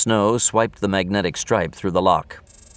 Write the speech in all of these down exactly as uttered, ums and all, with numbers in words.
Snow swiped the magnetic stripe through the lock.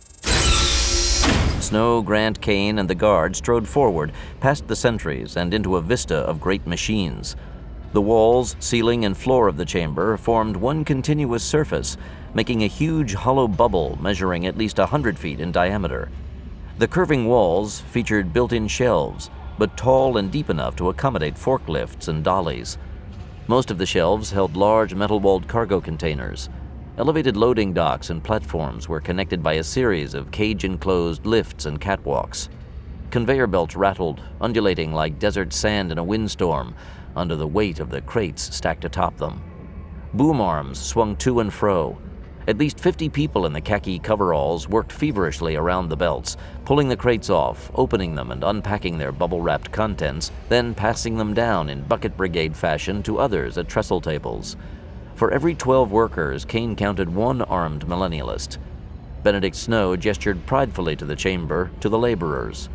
Snow, Grant, Kane, and the guard strode forward, past the sentries, and into a vista of great machines. The walls, ceiling, and floor of the chamber formed one continuous surface, making a huge hollow bubble measuring at least a hundred feet in diameter. The curving walls featured built-in shelves, but tall and deep enough to accommodate forklifts and dollies. Most of the shelves held large metal-walled cargo containers. Elevated loading docks and platforms were connected by a series of cage-enclosed lifts and catwalks. Conveyor belts rattled, undulating like desert sand in a windstorm, under the weight of the crates stacked atop them. Boom arms swung to and fro. At least fifty people in the khaki coveralls worked feverishly around the belts, pulling the crates off, opening them and unpacking their bubble-wrapped contents, then passing them down in bucket brigade fashion to others at trestle tables. For every twelve workers, Kane counted one armed millennialist. Benedict Snow gestured pridefully to the chamber, to the laborers.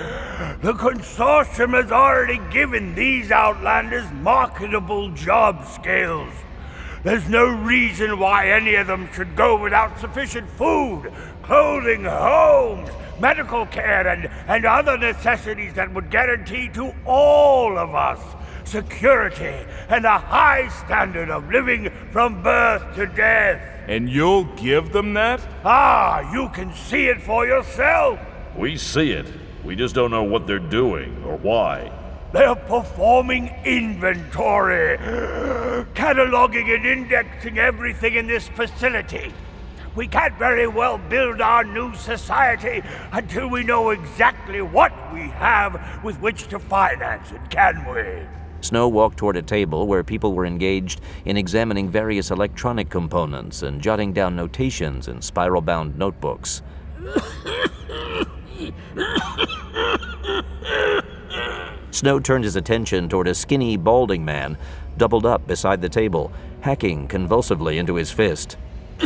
The consortium has already given these outlanders marketable job skills. There's no reason why any of them should go without sufficient food, clothing, homes, medical care, and, and other necessities that would guarantee to all of us security and a high standard of living from birth to death. And you'll give them that? Ah, you can see it for yourself. We see it. We just don't know what they're doing or why. They're performing inventory, cataloging and indexing everything in this facility. We can't very well build our new society until we know exactly what we have with which to finance it, can we? Snow walked toward a table where people were engaged in examining various electronic components and jotting down notations in spiral-bound notebooks. Snow turned his attention toward a skinny, balding man, doubled up beside the table, hacking convulsively into his fist.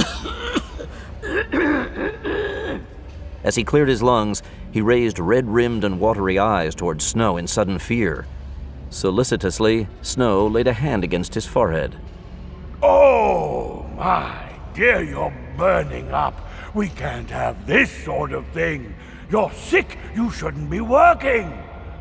As he cleared his lungs, he raised red-rimmed and watery eyes toward Snow in sudden fear. Solicitously, Snow laid a hand against his forehead. Oh, my dear, you're burning up. We can't have this sort of thing. You're sick. You shouldn't be working.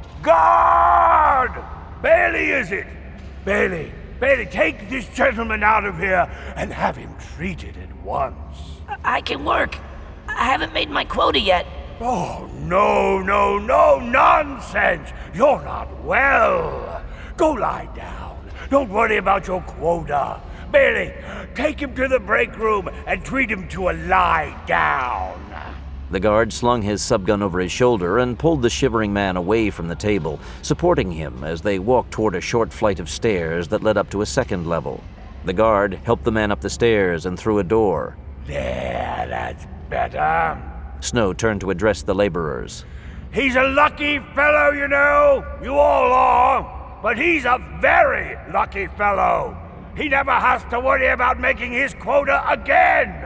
Guard! Bailey, is it? Bailey, Bailey, take this gentleman out of here and have him treated at once. I can work. I haven't made my quota yet. Oh, no, no, no, nonsense! You're not well. Go lie down. Don't worry about your quota. Bailey, take him to the break room and treat him to a lie down. The guard slung his subgun over his shoulder and pulled the shivering man away from the table, supporting him as they walked toward a short flight of stairs that led up to a second level. The guard helped the man up the stairs and through a door. There, that's better. Snow turned to address the laborers. He's a lucky fellow, you know. You all are. But he's a very lucky fellow. He never has to worry about making his quota again.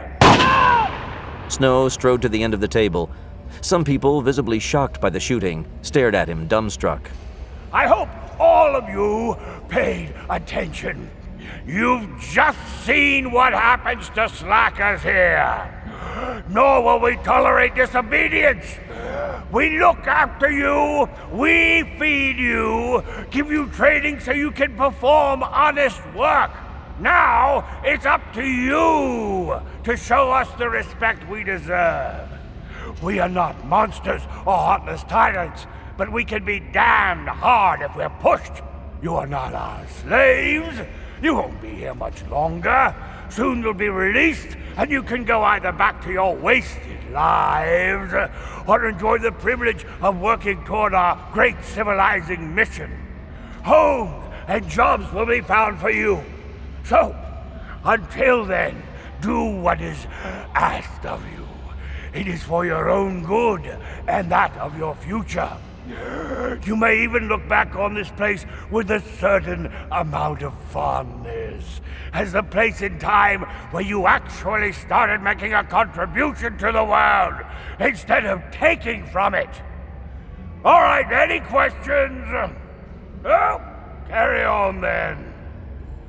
Snow strode to the end of the table. Some people, visibly shocked by the shooting, stared at him dumbstruck. I hope all of you paid attention. You've just seen what happens to slackers here. Nor will we tolerate disobedience. We look after you, we feed you, give you training so you can perform honest work. Now, it's up to you to show us the respect we deserve. We are not monsters or heartless tyrants, but we can be damned hard if we're pushed. You are not our slaves. You won't be here much longer. Soon you'll be released, and you can go either back to your wasted lives, or enjoy the privilege of working toward our great civilizing mission. Homes and jobs will be found for you. So, until then, do what is asked of you. It is for your own good and that of your future. You may even look back on this place with a certain amount of fondness, as the place in time where you actually started making a contribution to the world, instead of taking from it. All right, any questions? Oh, carry on then.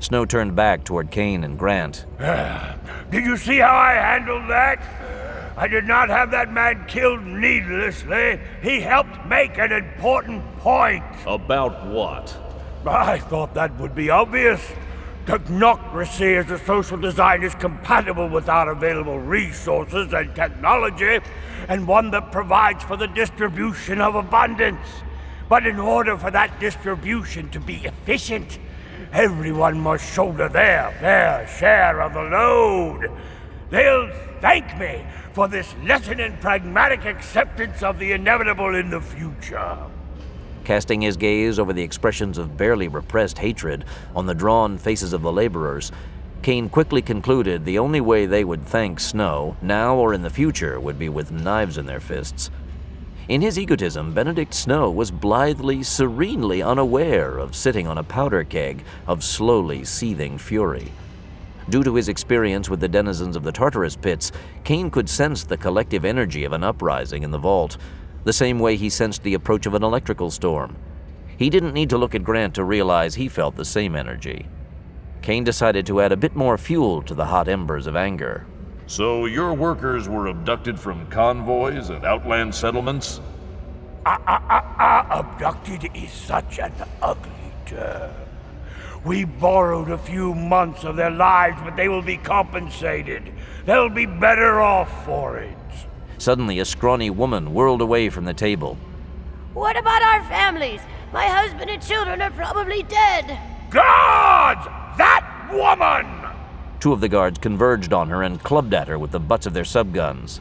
Snow turned back toward Kane and Grant. Did you see how I handled that? I did not have that man killed needlessly. He helped make an important point. About what? I thought that would be obvious. Technocracy as a social design is compatible with our available resources and technology, and one that provides for the distribution of abundance. But in order for that distribution to be efficient, everyone must shoulder their fair share of the load. They'll thank me for this lesson in pragmatic acceptance of the inevitable in the future. Casting his gaze over the expressions of barely repressed hatred on the drawn faces of the laborers, Kane quickly concluded the only way they would thank Snow, now or in the future, would be with knives in their fists. In his egotism, Benedict Snow was blithely, serenely unaware of sitting on a powder keg of slowly seething fury. Due to his experience with the denizens of the Tartarus pits, Kane could sense the collective energy of an uprising in the vault, the same way he sensed the approach of an electrical storm. He didn't need to look at Grant to realize he felt the same energy. Kane decided to add a bit more fuel to the hot embers of anger. So your workers were abducted from convoys and outland settlements? Ah, ah, ah, ah, abducted is such an ugly term. We borrowed a few months of their lives, but they will be compensated. They'll be better off for it. Suddenly, a scrawny woman whirled away from the table. What about our families? My husband and children are probably dead. Guards! That woman! Two of the guards converged on her and clubbed at her with the butts of their subguns.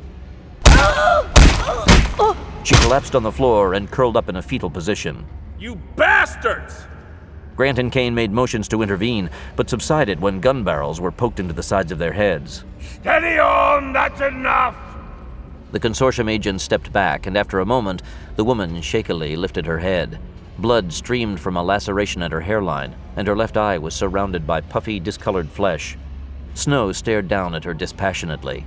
She collapsed on the floor and curled up in a fetal position. You bastards! Grant and Kane made motions to intervene, but subsided when gun barrels were poked into the sides of their heads. Steady on, that's enough! The consortium agent stepped back, and after a moment, the woman shakily lifted her head. Blood streamed from a laceration at her hairline, and her left eye was surrounded by puffy, discolored flesh. Snow stared down at her dispassionately.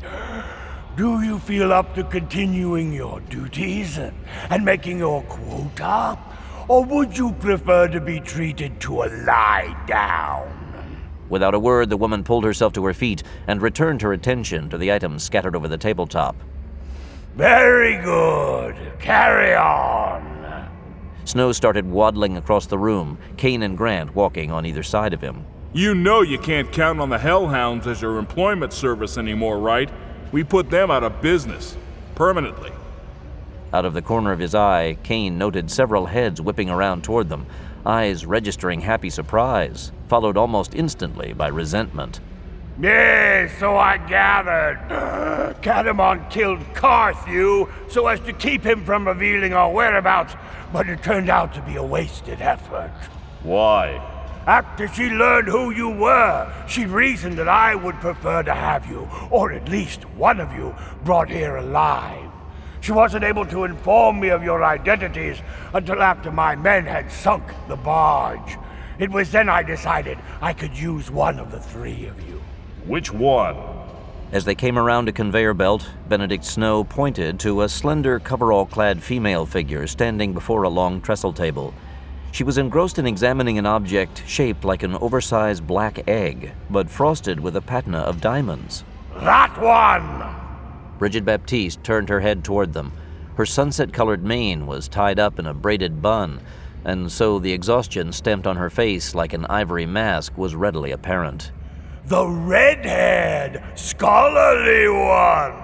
Do you feel up to continuing your duties and making your quota? Or would you prefer to be treated to a lie down? Without a word, the woman pulled herself to her feet and returned her attention to the items scattered over the tabletop. Very good. Carry on. Snow started waddling across the room, Kane and Grant walking on either side of him. You know you can't count on the Hellhounds as your employment service anymore, right? We put them out of business. Permanently. Out of the corner of his eye, Kane noted several heads whipping around toward them, eyes registering happy surprise, followed almost instantly by resentment. Yes, so I gathered. Catamount killed Carthew so as to keep him from revealing our whereabouts, but it turned out to be a wasted effort. Why? After she learned who you were, she reasoned that I would prefer to have you, or at least one of you, brought here alive. She wasn't able to inform me of your identities until after my men had sunk the barge. It was then I decided I could use one of the three of you. Which one? As they came around a conveyor belt, Benedict Snow pointed to a slender, coverall-clad female figure standing before a long trestle table. She was engrossed in examining an object shaped like an oversized black egg, but frosted with a patina of diamonds. That one! Bridget Baptiste turned her head toward them. Her sunset-colored mane was tied up in a braided bun, and so the exhaustion stamped on her face like an ivory mask was readily apparent. The red-haired, scholarly one!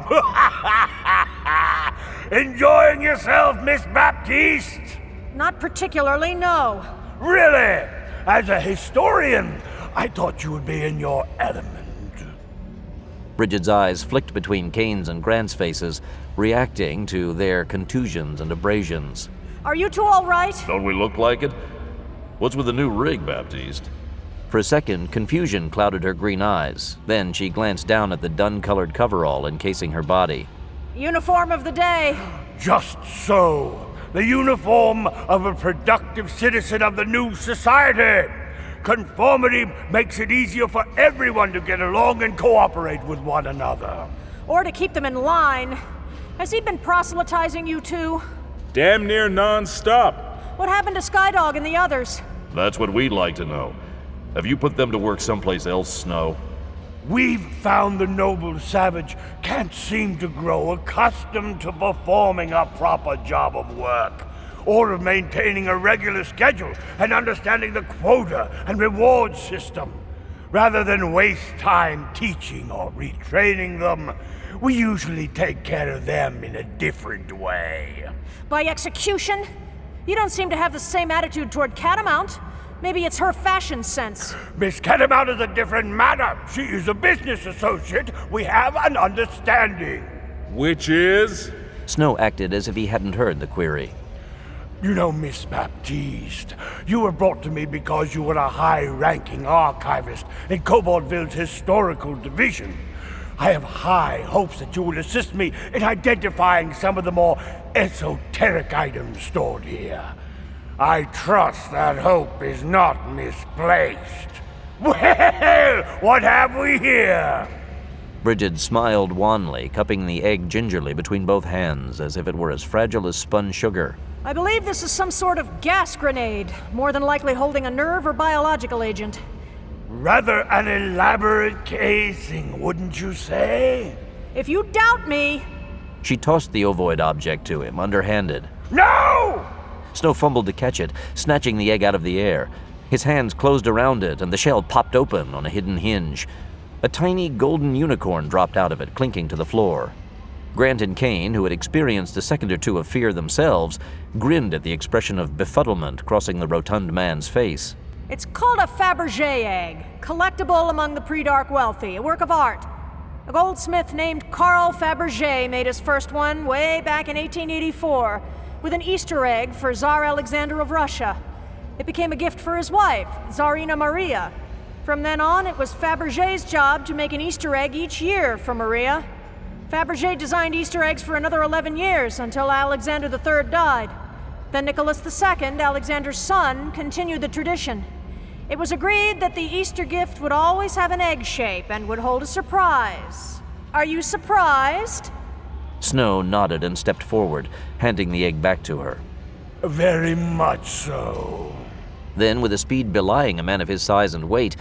Enjoying yourself, Miss Baptiste? Not particularly, no. Really? As a historian, I thought you would be in your element. Bridget's eyes flicked between Kane's and Grant's faces, reacting to their contusions and abrasions. Are you two all right? Don't we look like it? What's with the new rig, Baptiste? For a second, confusion clouded her green eyes. Then she glanced down at the dun-colored coverall encasing her body. Uniform of the day. Just so. The uniform of a productive citizen of the new society. Conformity makes it easier for everyone to get along and cooperate with one another. Or to keep them in line. Has he been proselytizing you two? Damn near non-stop. What happened to Skydog and the others? That's what we'd like to know. Have you put them to work someplace else, Snow? We've found the noble savage can't seem to grow accustomed to performing a proper job of work, or of maintaining a regular schedule and understanding the quota and reward system. Rather than waste time teaching or retraining them, we usually take care of them in a different way. By execution? You don't seem to have the same attitude toward Catamount. Maybe it's her fashion sense. Miss Catamount is a different matter. She is a business associate. We have an understanding. Which is? Snow acted as if he hadn't heard the query. You know, Miss Baptiste, you were brought to me because you were a high-ranking archivist in Koboldville's historical division. I have high hopes that you will assist me in identifying some of the more esoteric items stored here. I trust that hope is not misplaced. Well, what have we here? Bridget smiled wanly, cupping the egg gingerly between both hands, as if it were as fragile as spun sugar. I believe this is some sort of gas grenade, more than likely holding a nerve or biological agent. Rather an elaborate casing, wouldn't you say? If you doubt me... She tossed the ovoid object to him, underhanded. No! Snow fumbled to catch it, snatching the egg out of the air. His hands closed around it, and the shell popped open on a hidden hinge. A tiny golden unicorn dropped out of it, clinking to the floor. Grant and Kane, who had experienced a second or two of fear themselves, grinned at the expression of befuddlement crossing the rotund man's face. It's called a Fabergé egg, collectible among the pre-dark wealthy, a work of art. A goldsmith named Carl Fabergé made his first one way back in eighteen eighty-four, with an Easter egg for Tsar Alexander of Russia. It became a gift for his wife, Tsarina Maria. From then on, it was Fabergé's job to make an Easter egg each year for Maria. Fabergé designed Easter eggs for another eleven years, until Alexander the Third died. Then Nicholas the Second, Alexander's son, continued the tradition. It was agreed that the Easter gift would always have an egg shape and would hold a surprise. Are you surprised? Snow nodded and stepped forward, handing the egg back to her. Very much so. Then, with a speed belying a man of his size and weight,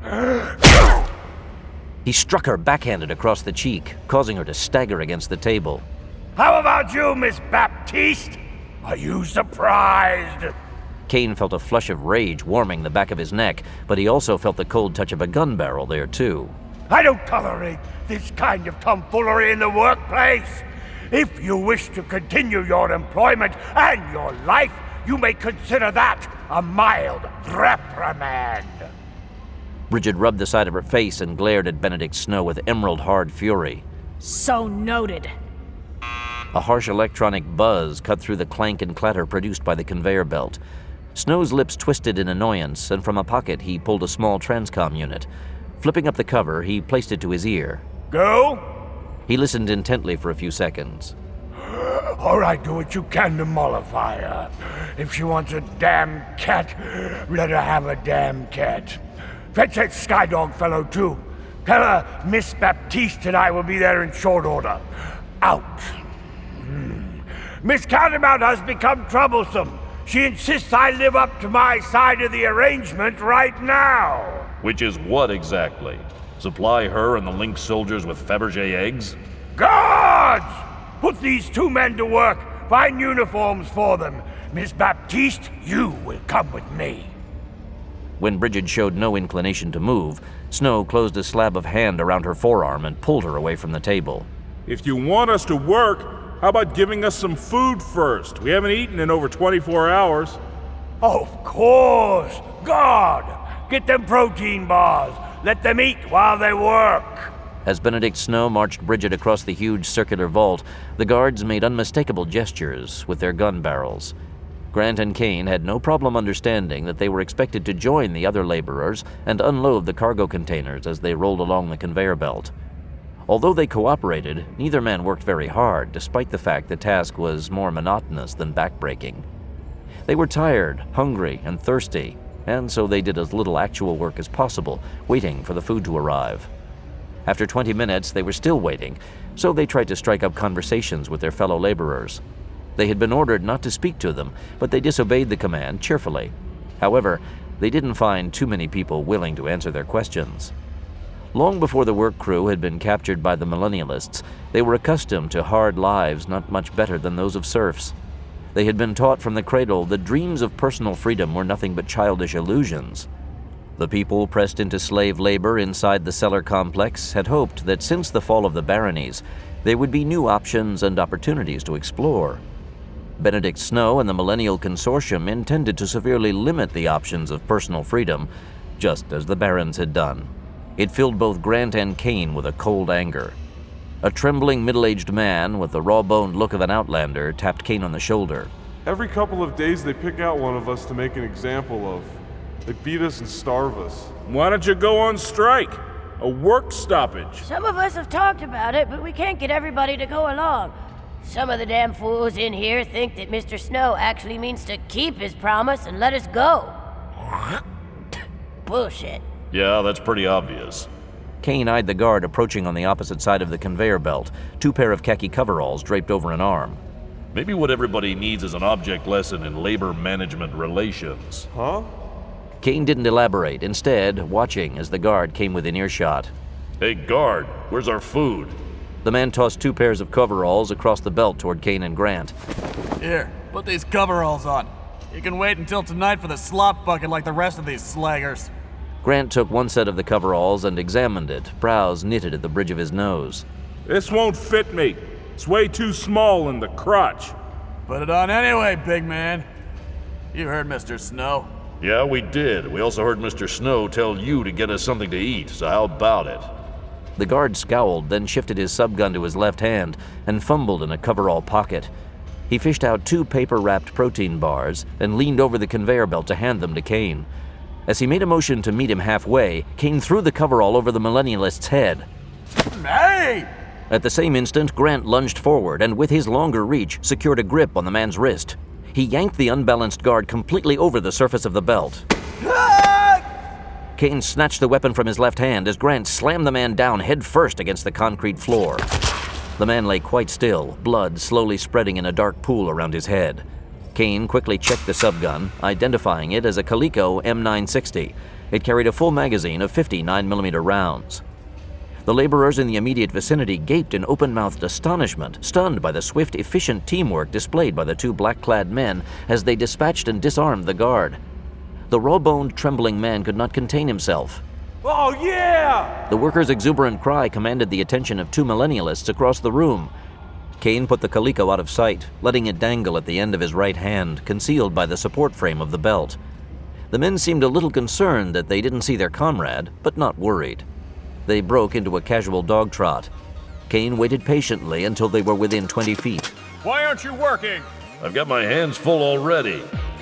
he struck her backhanded across the cheek, causing her to stagger against the table. How about you, Miss Baptiste? Are you surprised? Kane felt a flush of rage warming the back of his neck, but he also felt the cold touch of a gun barrel there, too. I don't tolerate this kind of tomfoolery in the workplace. If you wish to continue your employment and your life, you may consider that a mild reprimand. Bridget rubbed the side of her face and glared at Benedict Snow with emerald-hard fury. So noted. A harsh electronic buzz cut through the clank and clatter produced by the conveyor belt. Snow's lips twisted in annoyance, and from a pocket he pulled a small transcom unit. Flipping up the cover, he placed it to his ear. Go? He listened intently for a few seconds. All right, do what you can to mollify her. If she wants a damn cat, let her have a damn cat. Fetch that Skydog fellow, too. Tell her Miss Baptiste and I will be there in short order. Out. Hmm. Miss Catamount has become troublesome. She insists I live up to my side of the arrangement right now. Which is what exactly? Supply her and the Link soldiers with Fabergé eggs? Guards! Put these two men to work. Find uniforms for them. Miss Baptiste, you will come with me. When Bridget showed no inclination to move, Snow closed a slab of hand around her forearm and pulled her away from the table. If you want us to work, how about giving us some food first? We haven't eaten in over twenty-four hours. Of course. Guard! Get them protein bars. Let them eat while they work. As Benedict Snow marched Bridget across the huge circular vault, the guards made unmistakable gestures with their gun barrels. Grant and Kane had no problem understanding that they were expected to join the other laborers and unload the cargo containers as they rolled along the conveyor belt. Although they cooperated, neither man worked very hard, despite the fact the task was more monotonous than backbreaking. They were tired, hungry, and thirsty, and so they did as little actual work as possible, waiting for the food to arrive. After twenty minutes, they were still waiting, so they tried to strike up conversations with their fellow laborers. They had been ordered not to speak to them, but they disobeyed the command cheerfully. However, They didn't find too many people willing to answer their questions. Long before the work crew had been captured by the millennialists, they were accustomed to hard lives not much better than those of serfs. They had been taught from the cradle that dreams of personal freedom were nothing but childish illusions. The people pressed into slave labor inside the cellar complex had hoped that since the fall of the baronies, there would be new options and opportunities to explore. Benedict Snow and the Millennial Consortium intended to severely limit the options of personal freedom, just as the barons had done. It filled both Grant and Kane with a cold anger. A trembling middle-aged man with the raw-boned look of an outlander tapped Kane on the shoulder. Every couple of days they pick out one of us to make an example of. They beat us and starve us. Why don't you go on strike? A work stoppage. Some of us have talked about it, but we can't get everybody to go along. Some of the damn fools in here think that Mister Snow actually means to keep his promise and let us go. Bullshit. Yeah, that's pretty obvious. Kane eyed the guard approaching on the opposite side of the conveyor belt, two pair of khaki coveralls draped over an arm. Maybe what everybody needs is an object lesson in labor management relations. Huh? Kane didn't elaborate, instead watching as the guard came within earshot. Hey, guard, where's our food? The man tossed two pairs of coveralls across the belt toward Kane and Grant. Here, put these coveralls on. You can wait until tonight for the slop bucket like the rest of these slaggers. Grant took one set of the coveralls and examined it, brows knitted at the bridge of his nose. This won't fit me. It's way too small in the crotch. Put it on anyway, big man. You heard Mister Snow. Yeah, we did. We also heard Mister Snow tell you to get us something to eat, so how about it? The guard scowled, then shifted his subgun to his left hand and fumbled in a coverall pocket. He fished out two paper-wrapped protein bars and leaned over the conveyor belt to hand them to Kane. As he made a motion to meet him halfway, Kane threw the coverall over the millennialist's head. Hey! At the same instant, Grant lunged forward and, with his longer reach, secured a grip on the man's wrist. He yanked the unbalanced guard completely over the surface of the belt. Kane snatched the weapon from his left hand as Grant slammed the man down head first against the concrete floor. The man lay quite still, blood slowly spreading in a dark pool around his head. Kane quickly checked the subgun, identifying it as a Coleco M nine sixty. It carried a full magazine of fifty nine millimeter rounds. The laborers in the immediate vicinity gaped in open-mouthed astonishment, stunned by the swift, efficient teamwork displayed by the two black-clad men as they dispatched and disarmed the guard. The raw-boned, trembling man could not contain himself. Oh, yeah! The worker's exuberant cry commanded the attention of two millennialists across the room. Kane put the Coleco out of sight, letting it dangle at the end of his right hand, concealed by the support frame of the belt. The men seemed a little concerned that they didn't see their comrade, but not worried. They broke into a casual dog trot. Kane waited patiently until they were within twenty feet. Why aren't you working? I've got my hands full already.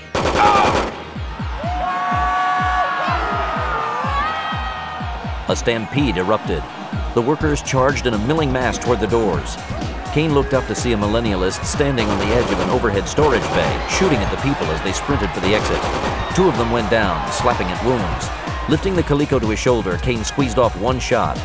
A stampede erupted. The workers charged in a milling mass toward the doors. Kane looked up to see a millennialist standing on the edge of an overhead storage bay, shooting at the people as they sprinted for the exit. Two of them went down, slapping at wounds. Lifting the Coleco to his shoulder, Kane squeezed off one shot.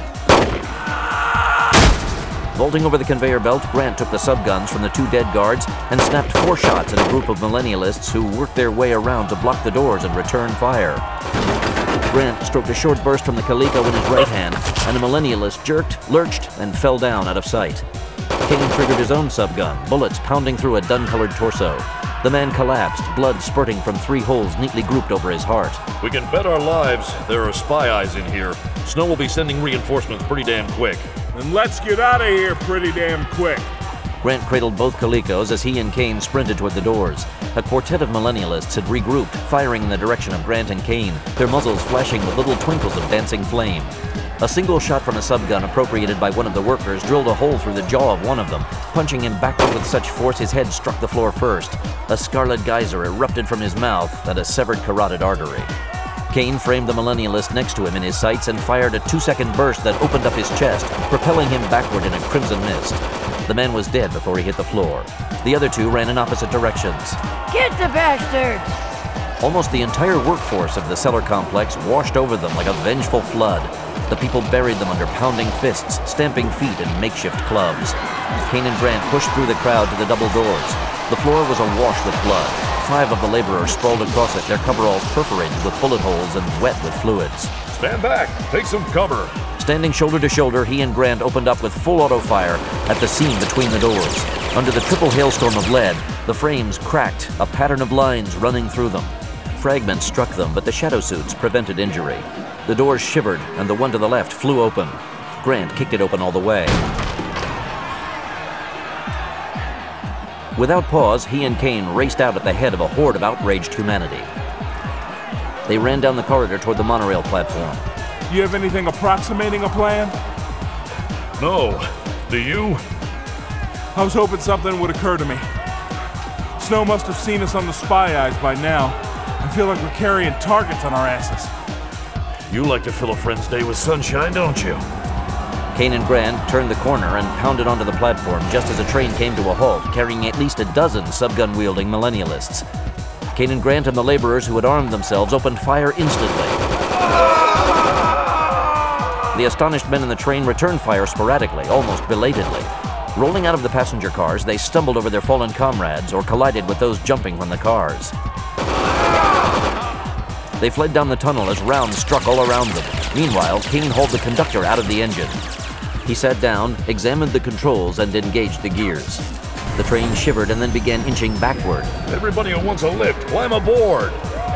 Vaulting over the conveyor belt, Grant took the subguns from the two dead guards and snapped four shots at a group of millennialists who worked their way around to block the doors and return fire. Grant stroked a short burst from the Coleco in his right hand, and a millennialist jerked, lurched, and fell down out of sight. Kane triggered his own subgun, bullets pounding through a dun-colored torso. The man collapsed, blood spurting from three holes neatly grouped over his heart. We can bet our lives there are spy eyes in here. Snow will be sending reinforcements pretty damn quick. Then let's get out of here pretty damn quick. Grant cradled both Colecos as he and Kane sprinted toward the doors. A quartet of millennialists had regrouped, firing in the direction of Grant and Kane, their muzzles flashing with little twinkles of dancing flame. A single shot from a subgun appropriated by one of the workers drilled a hole through the jaw of one of them, punching him backward with such force his head struck the floor first. A scarlet geyser erupted from his mouth and a severed carotid artery. Kane framed the millennialist next to him in his sights and fired a two-second burst that opened up his chest, propelling him backward in a crimson mist. The man was dead before he hit the floor. The other two ran in opposite directions. Get the bastards! Almost the entire workforce of the cellar complex washed over them like a vengeful flood. The people buried them under pounding fists, stamping feet, and makeshift clubs. Kane and Grant pushed through the crowd to the double doors. The floor was awash with blood. five of the laborers sprawled across it, their coveralls perforated with bullet holes and wet with fluids. Stand back! Take some cover! Standing shoulder to shoulder, he and Grant opened up with full auto fire at the seam between the doors. Under the triple hailstorm of lead, the frames cracked, a pattern of lines running through them. Fragments struck them, but the shadow suits prevented injury. The doors shivered, and the one to the left flew open. Grant kicked it open all the way. Without pause, he and Kane raced out at the head of a horde of outraged humanity. They ran down the corridor toward the monorail platform. You have anything approximating a plan? No. Do you? I was hoping something would occur to me. Snow must have seen us on the spy eyes by now. I feel like we're carrying targets on our asses. You like to fill a friend's day with sunshine, don't you? Kane and Grant turned the corner and pounded onto the platform just as a train came to a halt, carrying at least a dozen subgun-wielding millennialists. Kane and Grant and the laborers who had armed themselves opened fire instantly. The astonished men in the train returned fire sporadically, almost belatedly. Rolling out of the passenger cars, they stumbled over their fallen comrades or collided with those jumping from the cars. They fled down the tunnel as rounds struck all around them. Meanwhile, Kane hauled the conductor out of the engine. He sat down, examined the controls, and engaged the gears. The train shivered and then began inching backward. Everybody who wants a lift, climb aboard!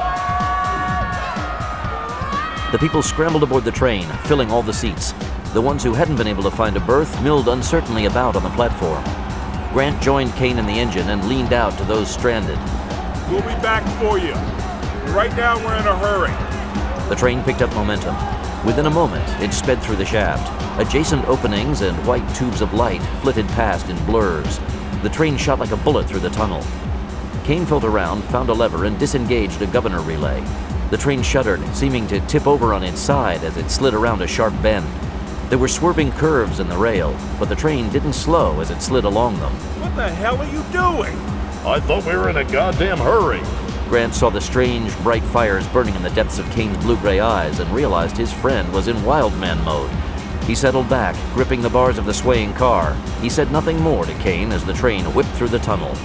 The people scrambled aboard the train, filling all the seats. The ones who hadn't been able to find a berth milled uncertainly about on the platform. Grant joined Kane in the engine and leaned out to those stranded. We'll be back for you. Right now we're in a hurry. The train picked up momentum. Within a moment, it sped through the shaft. Adjacent openings and white tubes of light flitted past in blurs. The train shot like a bullet through the tunnel. Kane felt around, found a lever, and disengaged a governor relay. The train shuddered, seeming to tip over on its side as it slid around a sharp bend. There were swerving curves in the rail, but the train didn't slow as it slid along them. What the hell are you doing? I thought we were in a goddamn hurry. Grant saw the strange, bright fires burning in the depths of Kane's blue-gray eyes and realized his friend was in wildman mode. He settled back, gripping the bars of the swaying car. He said nothing more to Kane as the train whipped through the tunnel.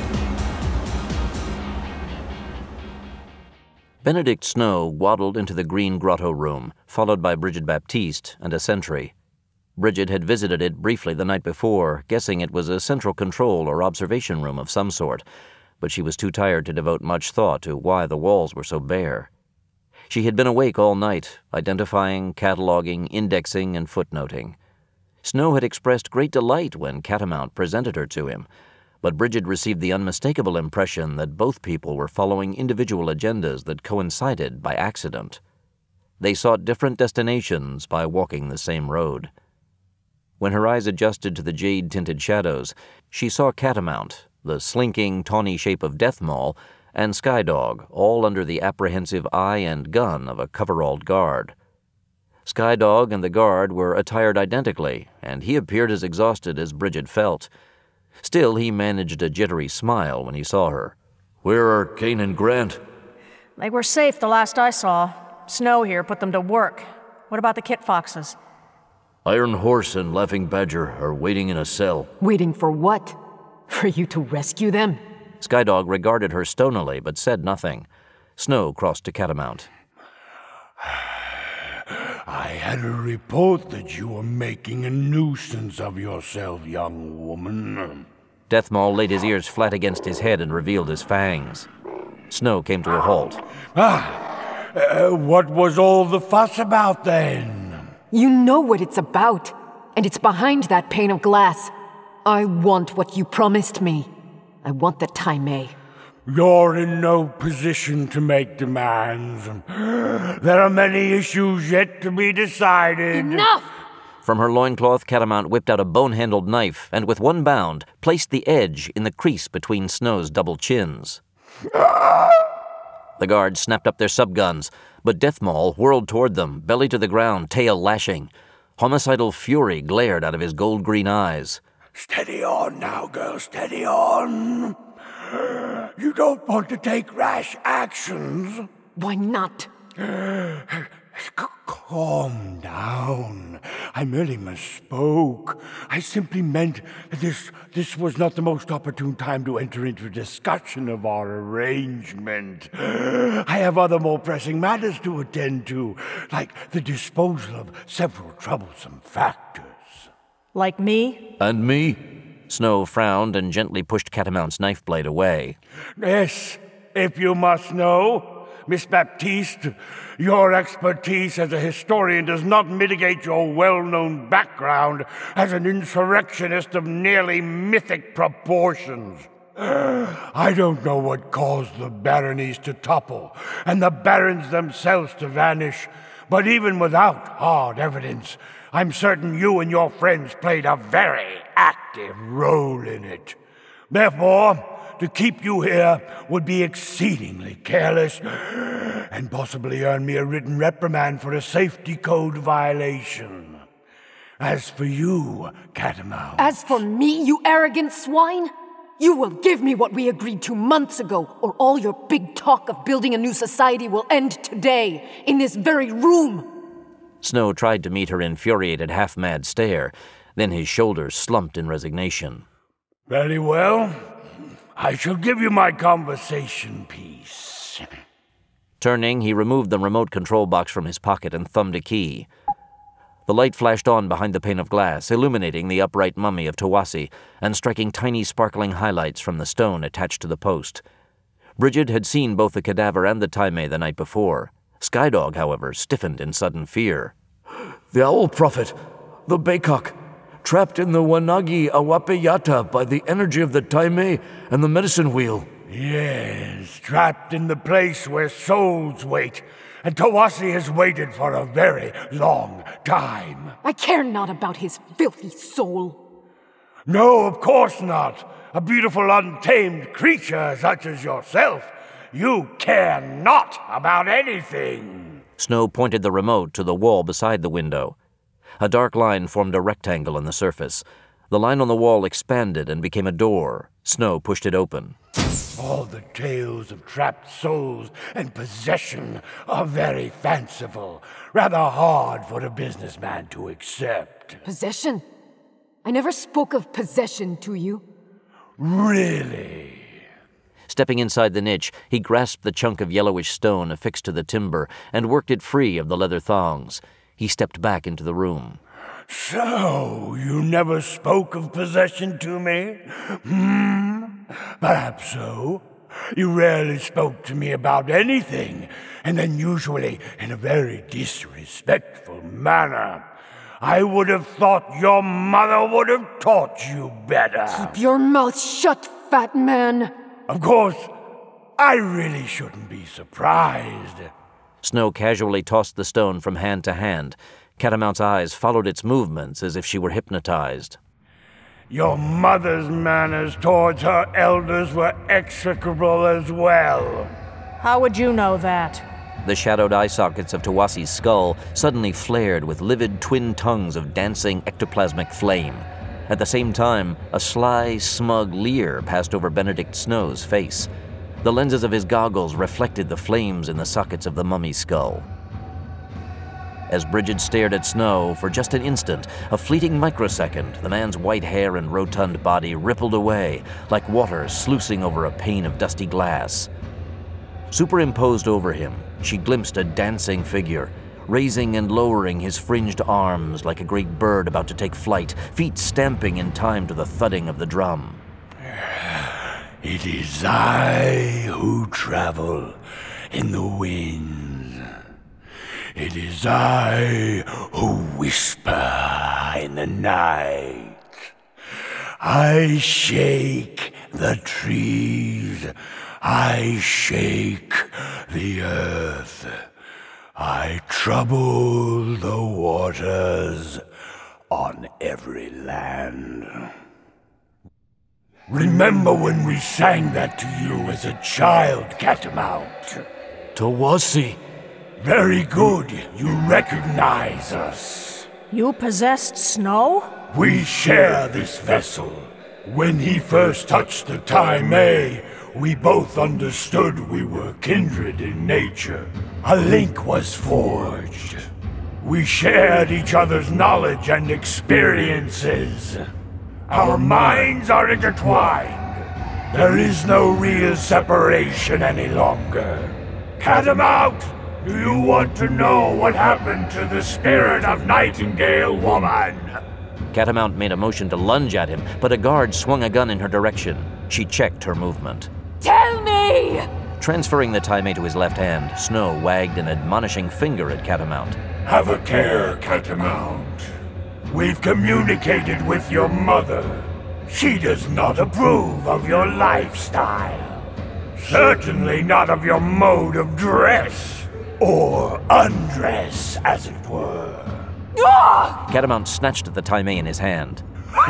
Benedict Snow waddled into the green grotto room, followed by Bridget Baptiste and a sentry. Bridget had visited it briefly the night before, guessing it was a central control or observation room of some sort, but she was too tired to devote much thought to why the walls were so bare. She had been awake all night, identifying, cataloging, indexing, and footnoting. Snow had expressed great delight when Catamount presented her to him, but Bridget received the unmistakable impression that both people were following individual agendas that coincided by accident. They sought different destinations by walking the same road. When her eyes adjusted to the jade-tinted shadows, she saw Catamount, the slinking, tawny shape of Death Maul, and Skydog, all under the apprehensive eye and gun of a coveralled guard. Skydog and the guard were attired identically, and he appeared as exhausted as Bridget felt. Still, he managed a jittery smile when he saw her. Where are Kane and Grant? They were safe the last I saw. Snow here put them to work. What about the Kit Foxes? Iron Horse and Laughing Badger are waiting in a cell. Waiting for what? For you to rescue them? Skydog regarded her stonily, but said nothing. Snow crossed to Catamount. I had a report that you were making a nuisance of yourself, young woman. Death Maul laid his ears flat against his head and revealed his fangs. Snow came to a halt. Ah, uh, what was all the fuss about then? You know what it's about, and it's behind that pane of glass. I want what you promised me. I want the Taimei. You're in no position to make demands. There are many issues yet to be decided. Enough! From her loincloth, Catamount whipped out a bone-handled knife and, with one bound, placed the edge in the crease between Snow's double chins. The guards snapped up their subguns, but Death Maul whirled toward them, belly to the ground, tail lashing. Homicidal fury glared out of his gold-green eyes. Steady on now, girl, steady on. You don't want to take rash actions. Why not? Calm down. I merely misspoke. I simply meant that this, this was not the most opportune time to enter into a discussion of our arrangement. I have other more pressing matters to attend to, like the disposal of several troublesome factors. Like me? And me? Snow frowned and gently pushed Catamount's knife blade away. Yes, if you must know. Miss Baptiste, your expertise as a historian does not mitigate your well-known background as an insurrectionist of nearly mythic proportions. I don't know what caused the baronies to topple and the barons themselves to vanish, but even without hard evidence, I'm certain you and your friends played a very active role in it. Therefore, to keep you here would be exceedingly careless and possibly earn me a written reprimand for a safety code violation. As for you, Catamount... As for me, you arrogant swine? You will give me what we agreed to months ago, or all your big talk of building a new society will end today, in this very room. Snow tried to meet her infuriated, half-mad stare, then his shoulders slumped in resignation. Very well. I shall give you my conversation piece. Turning, he removed the remote control box from his pocket and thumbed a key. The light flashed on behind the pane of glass, illuminating the upright mummy of Tawasi and striking tiny sparkling highlights from the stone attached to the post. Brigid had seen both the cadaver and the Taime the night before. Skydog, however, stiffened in sudden fear. The Owl Prophet, the Baycock, trapped in the Wanagi Awapeyata by the energy of the Taime and the medicine wheel. Yes, trapped in the place where souls wait, and Tawasi has waited for a very long time. I care not about his filthy soul. No, of course not. A beautiful, untamed creature such as yourself. You care not about anything. Snow pointed the remote to the wall beside the window. A dark line formed a rectangle in the surface. The line on the wall expanded and became a door. Snow pushed it open. All the tales of trapped souls and possession are very fanciful, rather hard for a businessman to accept. Possession? I never spoke of possession to you. Really? Stepping inside the niche, he grasped the chunk of yellowish stone affixed to the timber and worked it free of the leather thongs. He stepped back into the room. So, you never spoke of possession to me? Hmm? Perhaps so. You rarely spoke to me about anything, and then usually in a very disrespectful manner. I would have thought your mother would have taught you better. Keep your mouth shut, fat man. Of course, I really shouldn't be surprised. Snow casually tossed the stone from hand to hand. Catamount's eyes followed its movements as if she were hypnotized. Your mother's manners towards her elders were execrable as well. How would you know that? The shadowed eye sockets of Tawasi's skull suddenly flared with livid twin tongues of dancing ectoplasmic flame. At the same time, a sly, smug leer passed over Benedict Snow's face. The lenses of his goggles reflected the flames in the sockets of the mummy's skull. As Brigid stared at Snow, for just an instant, a fleeting microsecond, the man's white hair and rotund body rippled away, like water sluicing over a pane of dusty glass. Superimposed over him, she glimpsed a dancing figure, raising and lowering his fringed arms like a great bird about to take flight, feet stamping in time to the thudding of the drum. It is I who travel in the winds. It is I who whisper in the night. I shake the trees. I shake the earth. I trouble the waters on every land. Remember when we sang that to you as a child, Catamount? Tawasi. Very good. You recognize us. You possessed Snow? We share this vessel. When he first touched the Tai Mei, we both understood we were kindred in nature. A link was forged. We shared each other's knowledge and experiences. Our minds are intertwined. There is no real separation any longer. Catamount, do you want to know what happened to the spirit of Nightingale Woman? Catamount made a motion to lunge at him, but a guard swung a gun in her direction. She checked her movement. Tell me! Transferring the Tai Mei to his left hand, Snow wagged an admonishing finger at Catamount. Have a care, Catamount. We've communicated with your mother. She does not approve of your lifestyle. Certainly not of your mode of dress. Or undress, as it were. Catamount snatched at the Tai Mei in his hand.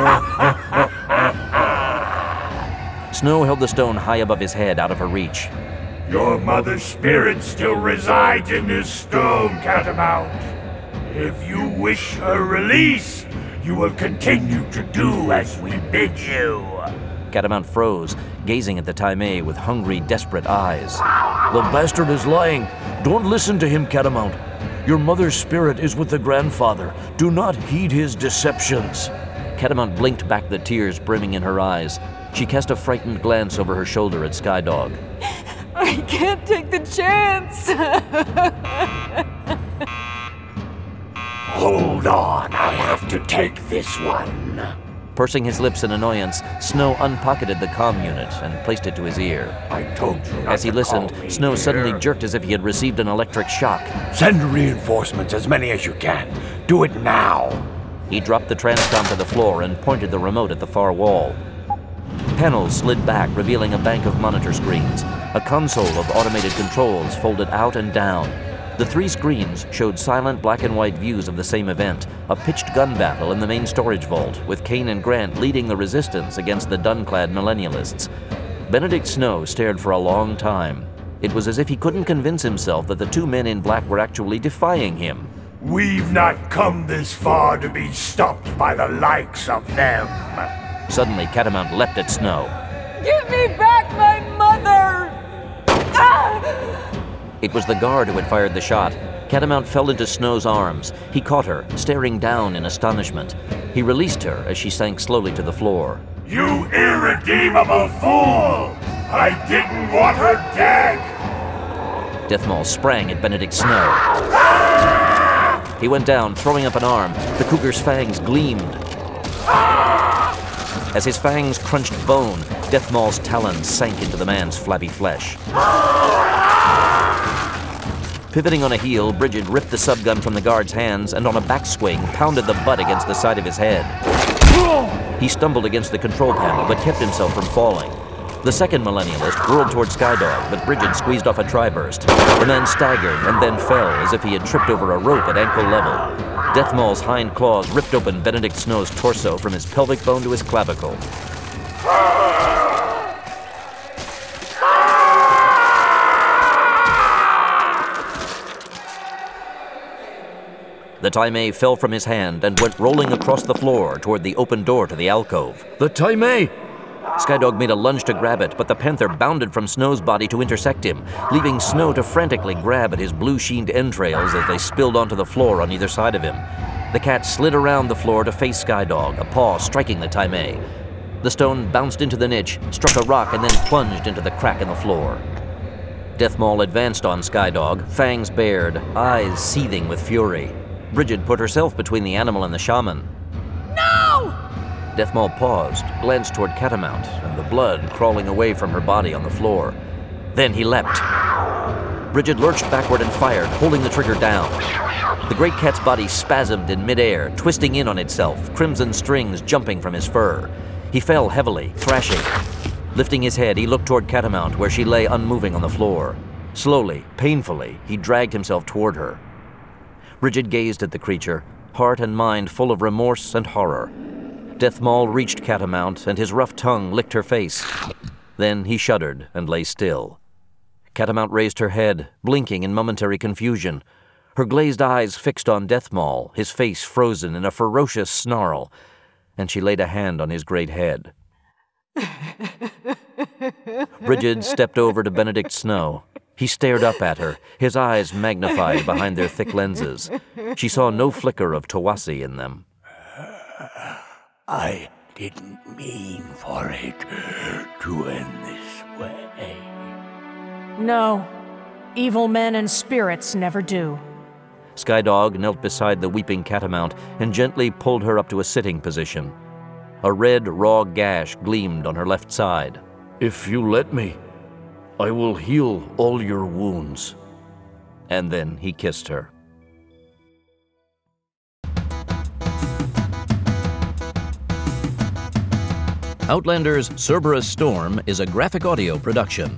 Snow held the stone high above his head, out of her reach. Your mother's spirit still resides in this stone, Catamount. If you wish her release, you will continue to do as we bid you. Catamount froze, gazing at the Tai Mei with hungry, desperate eyes. The bastard is lying. Don't listen to him, Catamount. Your mother's spirit is with the grandfather. Do not heed his deceptions. Catamount blinked back the tears brimming in her eyes. She cast a frightened glance over her shoulder at Skydog. I can't take the chance. Hold on, I have to take this one. Pursing his lips in annoyance, Snow unpocketed the comm unit and placed it to his ear. I told you not As he to listened, call me Snow here. suddenly jerked as if he had received an electric shock. Send reinforcements, as many as you can. Do it now. He dropped the transcom to the floor and pointed the remote at the far wall. Panels slid back, revealing a bank of monitor screens. A console of automated controls folded out and down. The three screens showed silent black and white views of the same event, a pitched gun battle in the main storage vault, with Kane and Grant leading the resistance against the dun-clad millennialists. Benedict Snow stared for a long time. It was as if he couldn't convince himself that the two men in black were actually defying him. We've not come this far to be stopped by the likes of them. Suddenly, Catamount leapt at Snow. Give me back my mother! Ah! It was the guard who had fired the shot. Catamount fell into Snow's arms. He caught her, staring down in astonishment. He released her as she sank slowly to the floor. You irredeemable fool! I didn't want her dead! Deathmaul sprang at Benedict Snow. He went down, throwing up an arm. The cougar's fangs gleamed. As his fangs crunched bone, Deathmaul's talons sank into the man's flabby flesh. Pivoting on a heel, Bridget ripped the subgun from the guard's hands and on a backswing pounded the butt against the side of his head. He stumbled against the control panel but kept himself from falling. The second millennialist whirled toward Skydog, but Bridget squeezed off a tri-burst. The man staggered and then fell as if he had tripped over a rope at ankle level. Deathmaul's hind claws ripped open Benedict Snow's torso from his pelvic bone to his clavicle. The Tai Mei fell from his hand and went rolling across the floor toward the open door to the alcove. The Tai Mei! Skydog made a lunge to grab it, but the panther bounded from Snow's body to intersect him, leaving Snow to frantically grab at his blue-sheened entrails as they spilled onto the floor on either side of him. The cat slid around the floor to face Skydog, a paw striking the Tai Mei. The stone bounced into the niche, struck a rock, and then plunged into the crack in the floor. Deathmaul advanced on Skydog, fangs bared, eyes seething with fury. Bridget put herself between the animal and the shaman. No! Deathmaul paused, glanced toward Catamount, and the blood crawling away from her body on the floor. Then he leapt. Bridget lurched backward and fired, holding the trigger down. The great cat's body spasmed in midair, twisting in on itself, crimson strings jumping from his fur. He fell heavily, thrashing. Lifting his head, he looked toward Catamount, where she lay unmoving on the floor. Slowly, painfully, he dragged himself toward her. Bridget gazed at the creature, heart and mind full of remorse and horror. Deathmaul reached Catamount, and his rough tongue licked her face. Then he shuddered and lay still. Catamount raised her head, blinking in momentary confusion. Her glazed eyes fixed on Deathmaul, his face frozen in a ferocious snarl, and she laid a hand on his great head. Brigid stepped over to Benedict Snow. He stared up at her, his eyes magnified behind their thick lenses. She saw no flicker of Tawasi in them. I didn't mean for it to end this way. No. Evil men and spirits never do. Skydog knelt beside the weeping catamount and gently pulled her up to a sitting position. A red, raw gash gleamed on her left side. If you let me, I will heal all your wounds. And then he kissed her. Outlander's Cerberus Storm is a graphic audio production.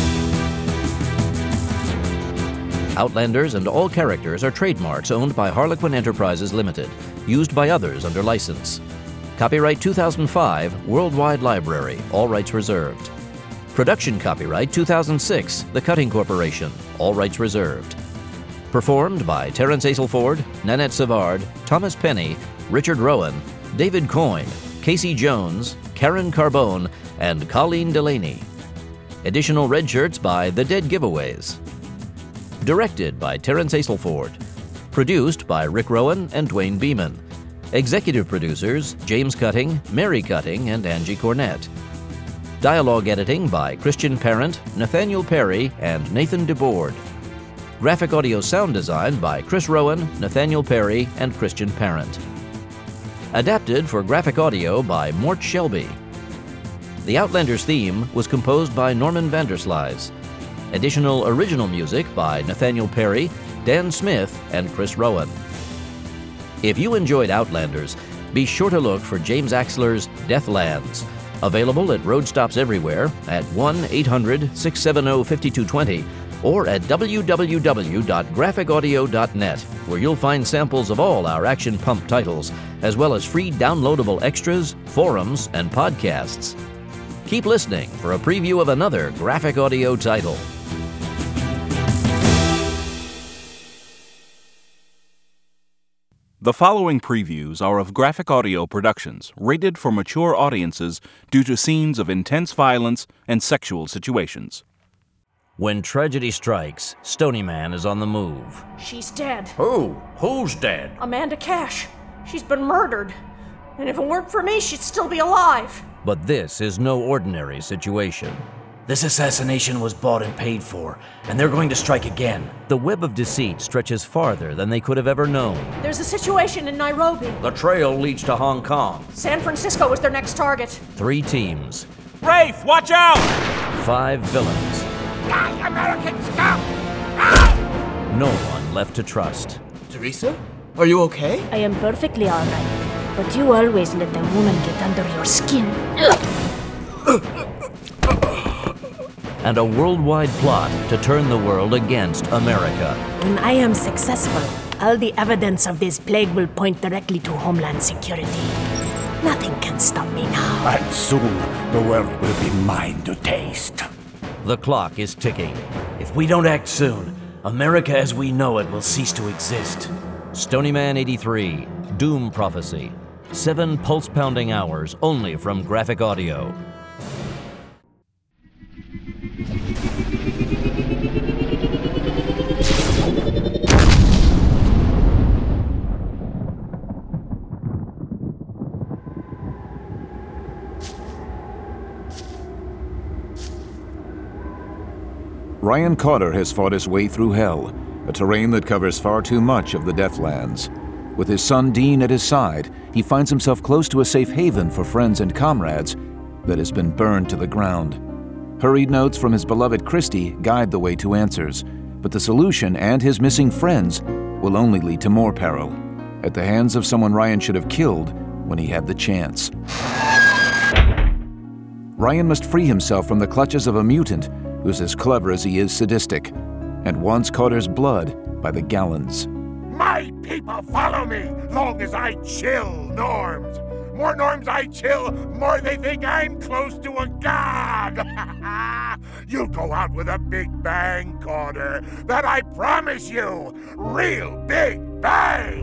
Outlanders and all characters are trademarks owned by Harlequin Enterprises Limited, used by others under license. Copyright two thousand five, Worldwide Library, all rights reserved. Production copyright two thousand six, The Cutting Corporation, all rights reserved. Performed by Terence Aselford, Nanette Savard, Thomas Penny, Richard Rowan, David Coyne, Casey Jones, Karen Carbone, and Colleen Delaney. Additional red shirts by The Dead Giveaways. Directed by Terence Aselford. Produced by Rick Rowan and Dwayne Beeman. Executive producers James Cutting, Mary Cutting, and Angie Cornett. Dialogue editing by Christian Parent, Nathaniel Perry, and Nathan DeBoard. Graphic audio sound design by Chris Rowan, Nathaniel Perry, and Christian Parent. Adapted for graphic audio by Mort Shelby. The Outlanders theme was composed by Norman Vanderslies. Additional original music by Nathaniel Perry, Dan Smith, and Chris Rowan. If you enjoyed Outlanders, be sure to look for James Axler's Deathlands, available at road stops everywhere at one eight hundred, six seven zero, five two two zero or at w w w dot graphic audio dot net, where you'll find samples of all our Action Pump titles, as well as free downloadable extras, forums, and podcasts. Keep listening for a preview of another graphic audio title. The following previews are of graphic audio productions rated for mature audiences due to scenes of intense violence and sexual situations. When tragedy strikes, Stony Man is on the move. She's dead. Who? Who's dead? Amanda Cash. She's been murdered. And if it weren't for me, she'd still be alive. But this is no ordinary situation. This assassination was bought and paid for, and they're going to strike again. The web of deceit stretches farther than they could have ever known. There's a situation in Nairobi. The trail leads to Hong Kong. San Francisco is their next target. Three teams. Rafe, watch out! Five villains. Die, American scum! No one left to trust. Teresa? Are you okay? I am perfectly alright, but you always let a woman get under your skin. And a worldwide plot to turn the world against America. When I am successful, all the evidence of this plague will point directly to Homeland Security. Nothing can stop me now. And soon, the world will be mine to taste. The clock is ticking. If we don't act soon, America as we know it will cease to exist. Stony Man eighty-three, Doom Prophecy. Seven pulse-pounding hours only from Graphic Audio. Ryan Cotter has fought his way through hell, a terrain that covers far too much of the Deathlands. With his son Dean at his side, he finds himself close to a safe haven for friends and comrades that has been burned to the ground. Hurried notes from his beloved Christy guide the way to answers, but the solution and his missing friends will only lead to more peril, at the hands of someone Ryan should have killed when he had the chance. Ryan must free himself from the clutches of a mutant who's as clever as he is sadistic, and wants Cotter's blood by the gallons. My people follow me, long as I chill norms. More norms I chill, more they think I'm close to a god. You'll go out with a big bang, Cotter. That I promise you. Real big bang.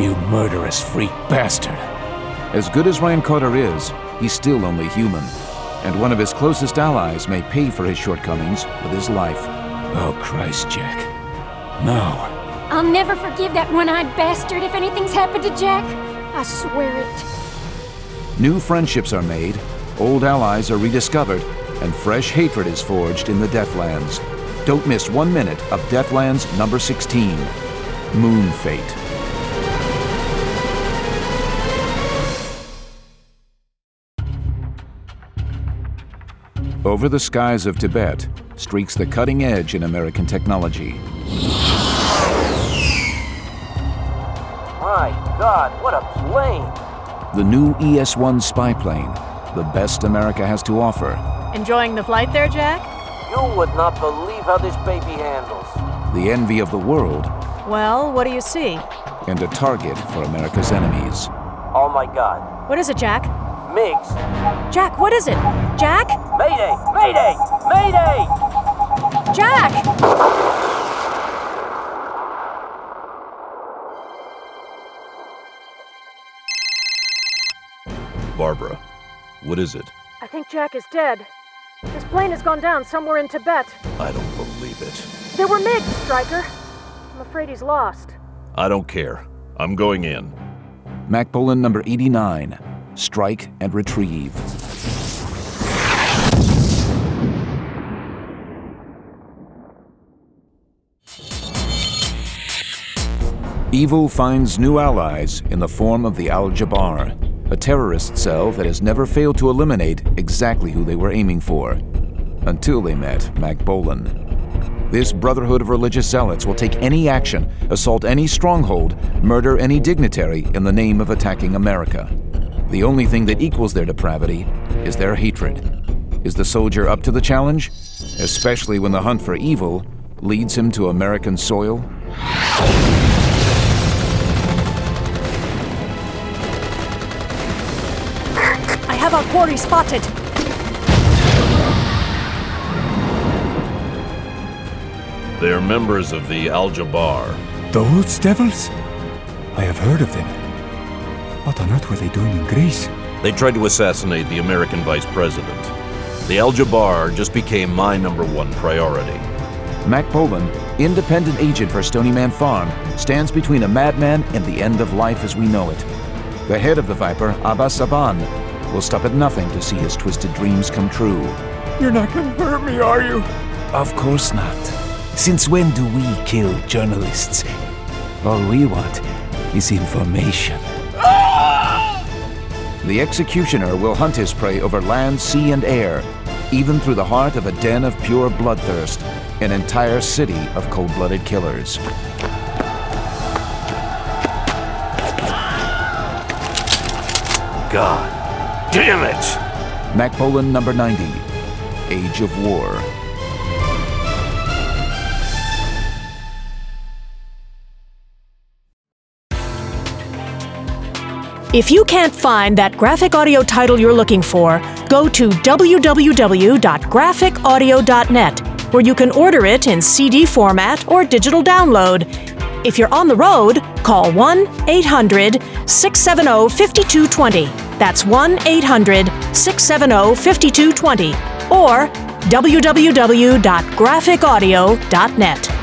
You murderous freak bastard. As good as Ryan Carter is, he's still only human. And one of his closest allies may pay for his shortcomings with his life. Oh, Christ, Jack. No. I'll never forgive that one-eyed bastard if anything's happened to Jack. I swear it. New friendships are made, old allies are rediscovered, and fresh hatred is forged in the Deathlands. Don't miss one minute of Deathlands number sixteen, Moon Fate. Over the skies of Tibet streaks the cutting edge in American technology. My God, what a plane! The new E S one spy plane, the best America has to offer. Enjoying the flight there, Jack? You would not believe how this baby handles. The envy of the world, Well, what do you see? and a target for America's enemies. Oh my God. What is it, Jack? Migs! Jack, what is it? Jack? Mayday! Mayday! Mayday! Jack! Barbara, what is it? I think Jack is dead. His plane has gone down somewhere in Tibet. I don't believe it. There were MiGs, Stryker. I'm afraid he's lost. I don't care. I'm going in. Macbullen number eighty-nine, Strike and Retrieve. Evil finds new allies in the form of the Al-Jabbar, a terrorist cell that has never failed to eliminate exactly who they were aiming for, until they met Macbullen. This brotherhood of religious zealots will take any action, assault any stronghold, murder any dignitary in the name of attacking America. The only thing that equals their depravity is their hatred. Is the soldier up to the challenge? Especially when the hunt for evil leads him to American soil? I have our quarry spotted. They're members of the Al-Jabbar. Those devils? I have heard of them. What on earth were they doing in Greece? They tried to assassinate the American vice president. The Al-Jabbar just became my number one priority. Macbullen, independent agent for Stonyman Farm, stands between a madman and the end of life as we know it. The head of the Viper, Abbas Saban, will stop at nothing to see his twisted dreams come true. You're not gonna hurt me, are you? Of course not. Since when do we kill journalists? All we want is information. The executioner will hunt his prey over land, sea, and air, even through the heart of a den of pure bloodthirst, an entire city of cold-blooded killers. God damn it! Macbullen number ninety, Age of War. If you can't find that graphic audio title you're looking for, go to w w w dot graphic audio dot net, where you can order it in C D format or digital download. If you're on the road, call one eight hundred, six seven zero, five two two zero. That's one eight hundred, six seven zero, five two two zero. Or w w w dot graphic audio dot net.